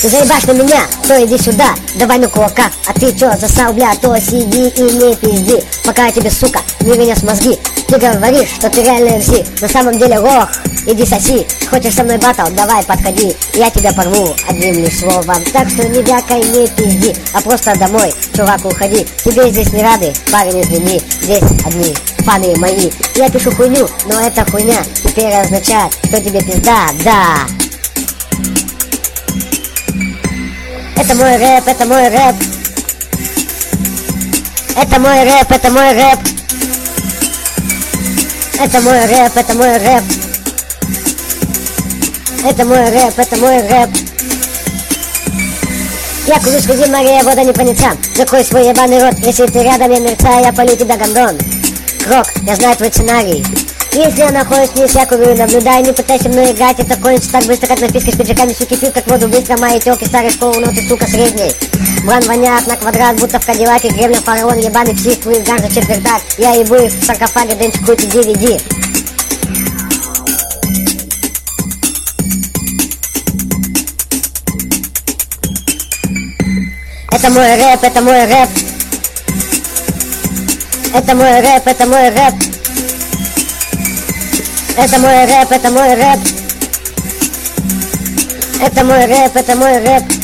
Ты заебашь на меня, то иди сюда, давай ну кулака. А ты чё засал, бля, то сиди и не пизди. Пока я тебе, сука, не вынес мозги. Ты говоришь, что ты реальный МС, на самом деле лох. Иди соси, хочешь со мной батл, давай подходи. Я тебя порву одним лишь словом. Так что не вякай, не пизди, а просто домой, чувак, уходи. Тебе здесь не рады, парень, извини. Здесь одни фаны мои. Я пишу хуйню, но эта хуйня теперь означает, что тебе пизда, да. Это мой рэп, это мой рэп. Это мой рэп, это мой рэп. Это мой рэп, это мой рэп. Это мой рэп, это мой рэп. Я курю среди моря, вода не по ночам. Закрой свой ебаный рот, если ты рядом, я мерцаю, я полю тебя гондон. Крок, я знаю твой сценарий. Если я нахожусь вниз, я курю, наблюдаю, не пытайся мной играть. Это кончится так быстро, как написка с пиджаками, суки пьют, как воду быстро. Мои тёлки старой школы, но ты, сука, средней. Бран воняет на квадрат, будто в Кадиллаке. Гребня фараон, ебаный псих, твой гаржа четвертак. Я ебу их в саркофаге, дэнчик крути DVD. Это мой рэп, это мой рэп. Это мой рэп, это мой рэп. Это мой рэп, это мой рэп. Это мой рэп, это мой рэп.